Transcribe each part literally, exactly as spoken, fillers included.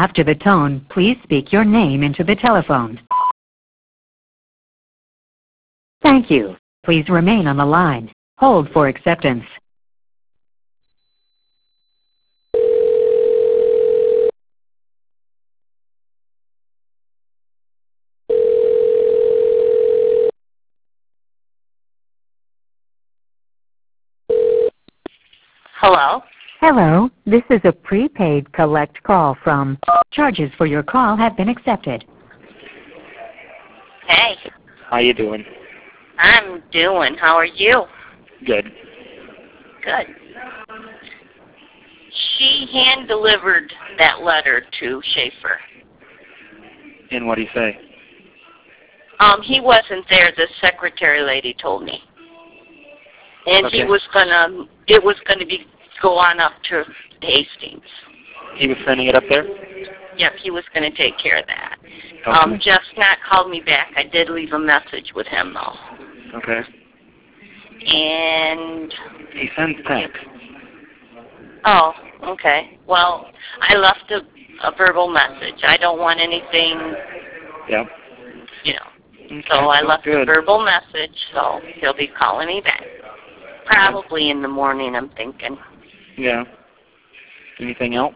After the tone, please speak your name into the telephone. Thank you. Please remain on the line. Hold for acceptance. Hello? Hello, this is a prepaid collect call from. Charges for your call have been accepted. Hey. How you doing? I'm doing. How are you? Good. Good. She hand-delivered that letter to Schaefer. And what do you say? Um, he wasn't there. The secretary lady told me. And Okay. he was gonna, it was gonna be, go on up to Hastings. He was sending it up there? Yep, he was gonna take care of that. Okay. Um, Jeff's not called me back. I did leave a message with him, though. Okay. And... He sends text. Oh, okay. Well, I left a, a verbal message. I don't want anything, Yep. you know. Okay. So I left Good. a verbal message, so he'll be calling me back. Probably in the morning, I'm thinking. Yeah. Anything else?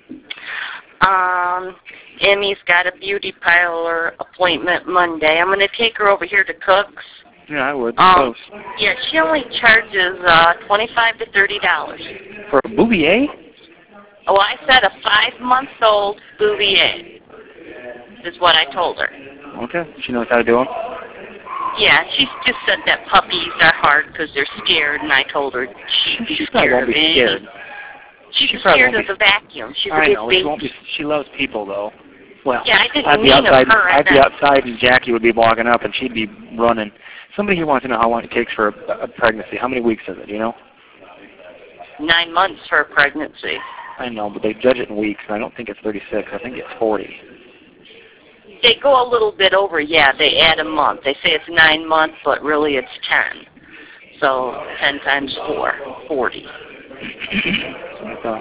Um, Emmy's got a beauty parlor appointment Monday. I'm going to take her over here to Cook's. Yeah, I would. Um, Close. yeah, she only charges uh, twenty-five to thirty dollars. For a Bouvier? Oh, I said a five-month-old Bouvier is what I told her. Okay. She knows how to do them? Yeah, she just said that puppies are hard because they're scared, and I told her she'd be She probably scared won't of be it. scared. She's She probably scared won't of be- the vacuum. She's a I big know. baby. She won't be. She loves people, though. Well, Yeah, I didn't I'd be mean of outside. her. I I'd be meant- outside, and Jackie would be walking up, and she'd be running. Somebody here wants to know how long it takes for a, a pregnancy. How many weeks is it? You know? Nine months for a pregnancy. I know, but they judge it in weeks, and I don't think it's thirty-six. I think it's forty. They go a little bit over, yeah. They add a month. They say it's nine months, but really it's ten. So ten times four, forty. I thought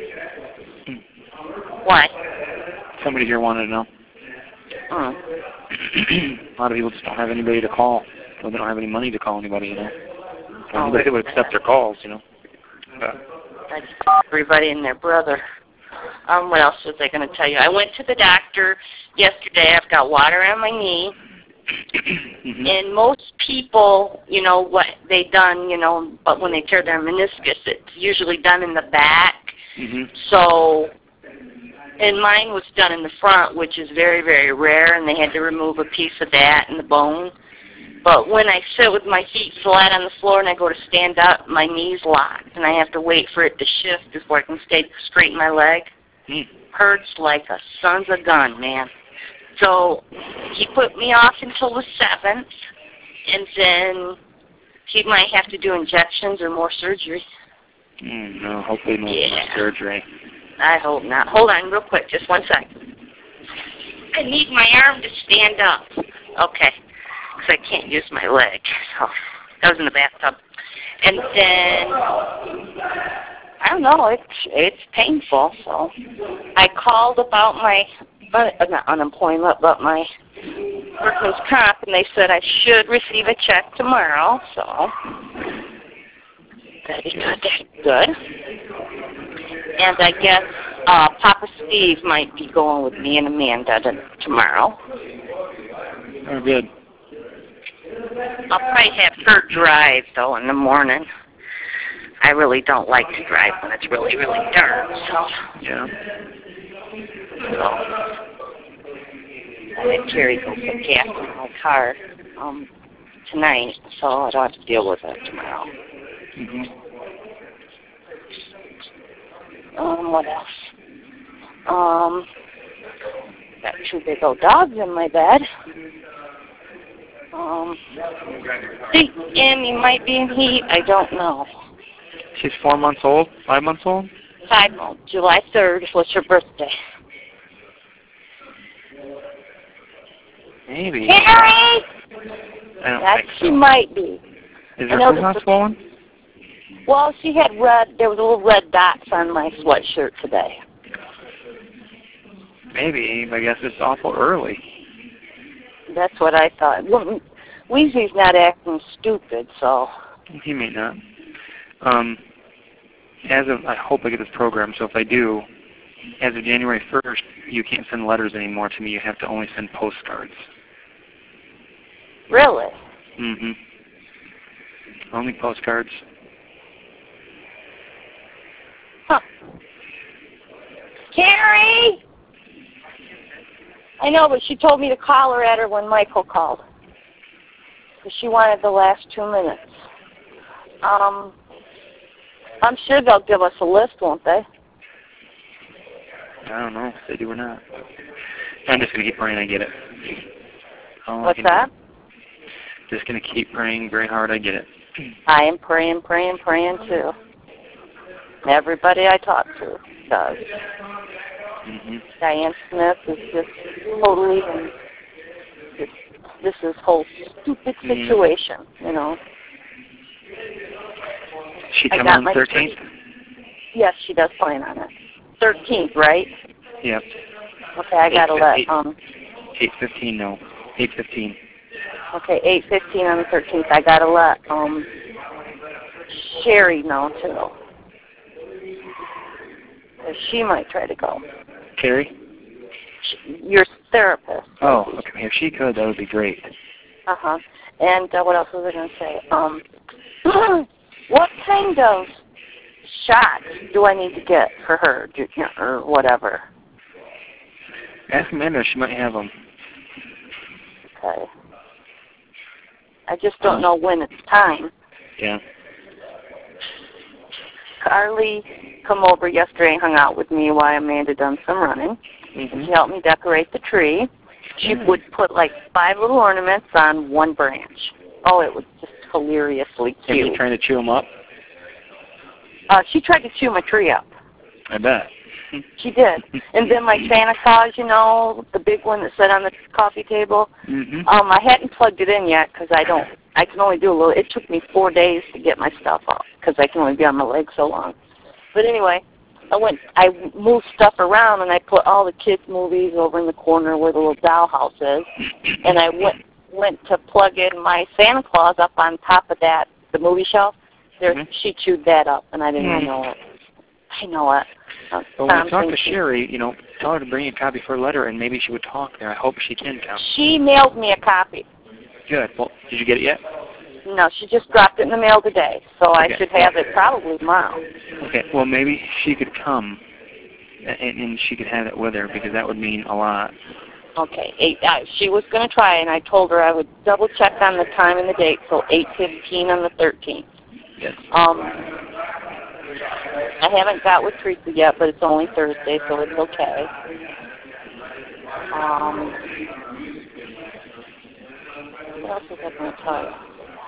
Why? somebody here wanted to know. Mm. A lot of people just don't have anybody to call. Well, they don't have any money to call anybody, you know. Oh. Anybody that would accept their calls, you know. But, That's everybody and their brother. Um, what else was I going to tell you? I went to the doctor yesterday. I've got water on my knee. mm-hmm. And most people, you know, what they done, you know, but when they tear their meniscus, it's usually done in the back. Mm-hmm. So, and mine was done in the front, which is very, very rare, and they had to remove a piece of that and the bone. But when I sit with my feet flat on the floor and I go to stand up, my knee's locked, and I have to wait for it to shift before I can stay straighten my leg. Mm. Hurts like a son's a gun, man. So he put me off until the seventh, and then he might have to do injections or more surgery. Mm, no, hopefully no Yeah. surgery. I hope not. Hold on real quick, just one second. I need my arm to stand up. Okay, because I can't use my leg. So that was in the bathtub. And then, I don't know, it's, it's painful. So I called about my, uh, not unemployment, but my workman's comp, and they said I should receive a check tomorrow. So that'd be good. Good. And I guess uh, Papa Steve might be going with me and Amanda to, tomorrow. Oh, good. I'll probably have her drive, though, in the morning. I really don't like to drive when it's really, really dark. So, Yeah. so I had Carrie go put gas in my car um, tonight, so I don't have to deal with it tomorrow. Mm-hmm. Um, what else? Um, got two big old dogs in my bed. Um, I think Emmy might be in heat. I don't know. She's four months old? Five months old? Five months. July third was her birthday. Maybe. Carrie! I don't That think she so. might be. Is I her know foot this not swollen? Well, she had red, there was little red dots on my sweatshirt today. Maybe. I guess it's awful early. That's what I thought. Well, Weezy's not acting stupid, so. He may not. Um, as of, I hope I get this program, so if I do, as of January first, you can't send letters anymore to me. You have to only send postcards. Really? Mm-hmm. Only postcards. Huh. Carrie! I know, but she told me to call her at her when Michael called. Because she wanted the last two minutes. Um, I'm sure they'll give us a list, won't they? I don't know if they do or not. I'm just going to keep praying I get it. All What's that? Do. Just going to keep praying very hard I get it. I am praying, praying, praying, too. Everybody I talk to does. Mm-hmm. Diane Smith is just totally in this, this is whole stupid situation, mm-hmm. you know. She coming on the thirteenth? Yes, she does plan on it. thirteenth, right? Yep. Okay, I got to let... um. eight fifteen, no. eight fifteen. Okay, eight fifteen on the thirteenth. I got to let um Sherry know, too. She might try to go. Carrie? Your therapist. Oh, okay. If she could, that would be great. Uh-huh. And uh, what else was I going to say? Um, what kind of shots do I need to get for her, or whatever? Ask Amanda. She might have them. Okay. I just don't know when it's time. Yeah. Carly come over yesterday and hung out with me while Amanda done some running. Mm-hmm. She helped me decorate the tree. She mm. would put like five little ornaments on one branch. Oh, it was just hilariously cute. Are you trying to chew them up? Uh, she tried to chew my tree up. I bet. She did. And then my Santa Claus, you know, the big one that sat on the coffee table, mm-hmm. um, I hadn't plugged it in yet because I don't, I can only do a little. It took me four days to get my stuff up because I can only be on my legs so long. But anyway, I went, I moved stuff around and I put all the kids' movies over in the corner where the little dollhouse is, and I went went to plug in my Santa Claus up on top of that, the movie shelf. There, mm-hmm. She chewed that up, and I didn't mm-hmm. know it. I know it. Uh, well, when I talk to Sherry, you know, tell her to bring a copy for a letter, and maybe she would talk there. I hope she can come. She mailed me a copy. Good. Well, did you get it yet? No, she just dropped it in the mail today, so okay. I should have it probably tomorrow. Okay. Well, maybe she could come, and, and she could have it with her, because that would mean a lot. Okay. Eight. Uh, she was going to try, and I told her I would double check on the time and the date, so eight fifteen on the thirteenth. Yes. Um, I haven't got with Teresa yet, but it's only Thursday, so it's okay. Um, what else was I going to tell you?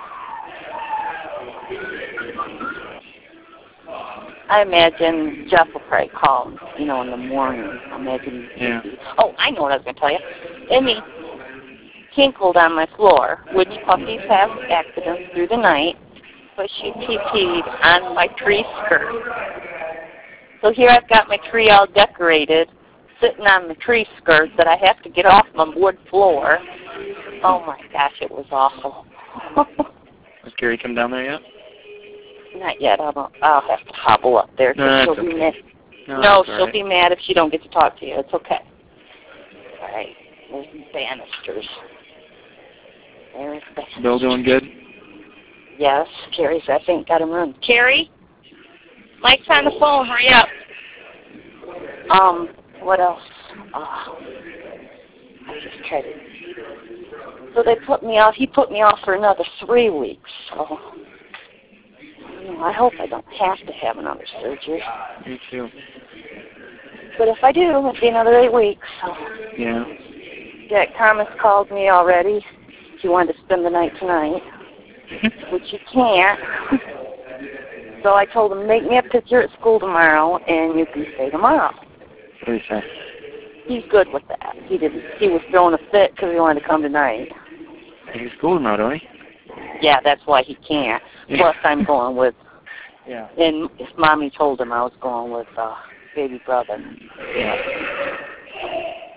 I imagine Jeff will probably call, you know, in the morning. I imagine. Yeah. Oh, I know what I was going to tell you. Emmy tinkled on my floor, which puppies have accidents through the night, but she P T'd on my tree skirt. So here I've got my tree all decorated, sitting on the tree skirt that I have to get off my wood floor. Oh my gosh, it was awful. Has Gary come down there yet? Not yet. I'll, I'll have to hobble up there. No, she'll that's be okay. mad. No, no she'll right. be mad if she don't get to talk to you. It's okay. All right. There's banisters. There's banisters. Bill doing good? Yes. Carrie's, I think, got him run. Carrie? Mike's on the phone. Hurry up. Um, what else? Uh, I just tried to... So they put me off. He put me off for another three weeks. So you know, I hope I don't have to have another surgery. Me too. But if I do, it'll be another eight weeks. So. Yeah. Jack Thomas called me already. He wanted to spend the night tonight, which you can't. So I told him, make me a picture at school tomorrow, and you can stay tomorrow. What did he say? He's good with that. He didn't. He was throwing a fit because he wanted to come tonight. He's school tomorrow, don't he? Yeah, that's why he can't. Yeah. Plus, I'm going with. Yeah. And his mommy told him I was going with uh, baby brother. Yeah.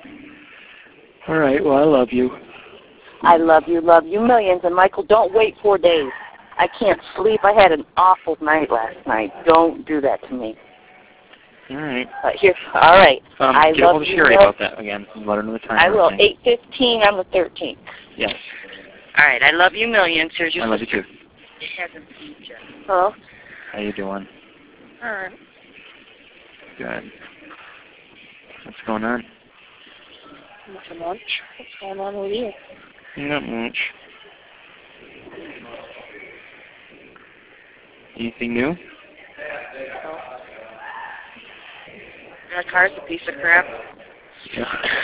All right. Well, I love you. I love you, love you millions. And Michael, don't wait four days. I can't sleep. I had an awful night last night. Don't do that to me. All right. Uh, here, all right. Um, I get a love hold of you. Sherry love, about that again. Let her know the time. I will. Thing. eight fifteen on the thirteenth. Yes. All right. I love you millions. Here's your I love you too. It hasn't seen you. Hello? How you doing? All right. Good. What's going on? Nothing much. What's going on with you? Not much. Anything new? My car's a piece of crap. Yeah.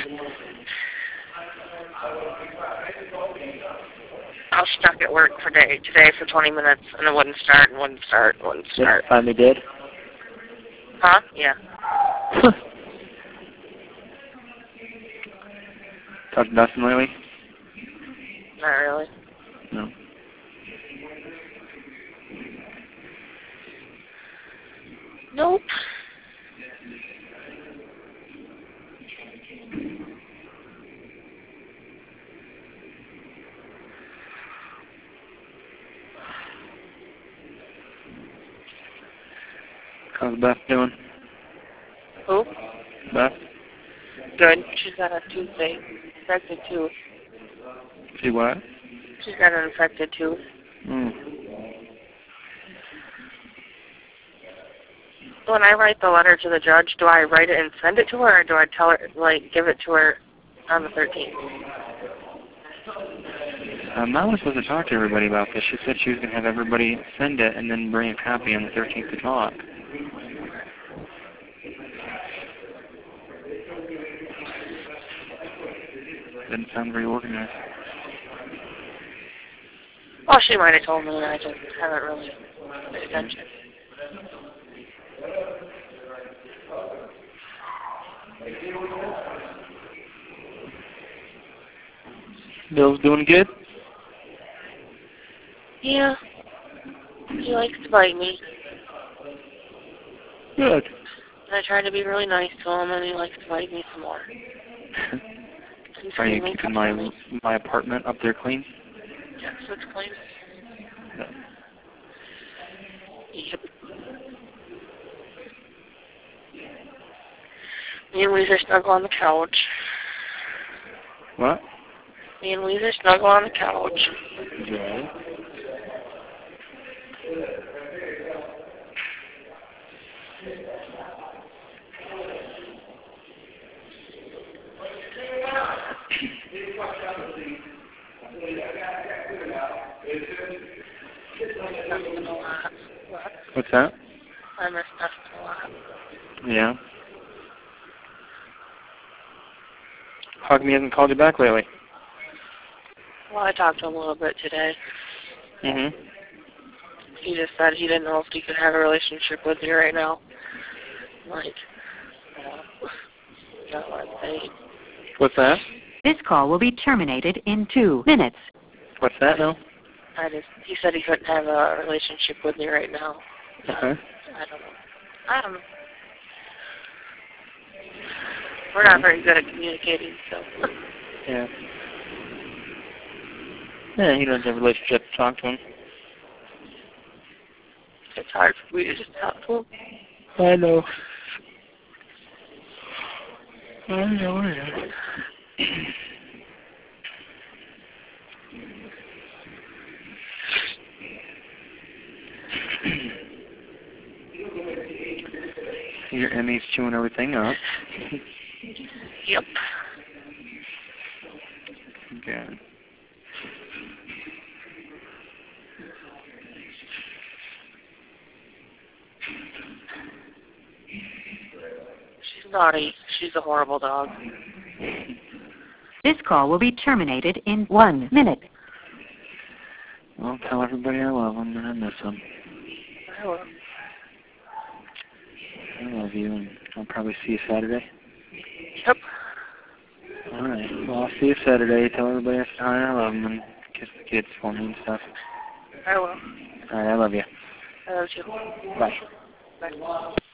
I was stuck at work for day today for twenty minutes, and it wouldn't start, and wouldn't start, and wouldn't start. It finally did? Huh? Yeah. Talked to Dustin lately? Not really. No. Nope. How's Beth doing? Who? Beth? Good. She's got a toothache. Infected tooth. See what? She's got an infected tooth. Mm. When I write the letter to the judge, do I write it and send it to her, or do I tell her, like, give it to her on the thirteenth? Um, I was supposed to talk to everybody about this. She said she was going to have everybody send it and then bring a copy on the thirteenth to talk. Didn't sound very organized. Well, she might have told me, and I just haven't really paid attention. Bill's doing good? Yeah. He likes to bite me. Good. And I try to be really nice to him, and he likes to bite me some more. Are you keeping my my apartment up there clean? Yes, it's clean. No. Yep. Me and Weezer snuggle on the couch. What? Me and Weezer snuggle on the couch. Yeah. What's that? I miss Dustin a lot. Yeah. How come he hasn't called you back lately? Well, I talked to him a little bit today. Mm-hmm. He just said he didn't know if he could have a relationship with me right now. Like, uh, not what I'm saying. What's that? This call will be terminated in two minutes. What's that now? I just, he said he couldn't have a relationship with me right now. Okay. I don't know. I don't know. We're not very good at communicating, so. Yeah. Yeah, he doesn't have a relationship to talk to him. It's hard for me to just talk to him. I know. I know, yeah. Your Emmy's chewing everything up. Yep. Okay. She's naughty. She's a horrible dog. This call will be terminated in one minute. Well, tell everybody I love them and I miss them. I will. I love you, and I'll probably see you Saturday. Yep. All right. Well, I'll see you Saturday. Tell everybody I said hi and I love them, and kiss the kids for me and stuff. I will. All right. I love you. I love you. Bye. Bye.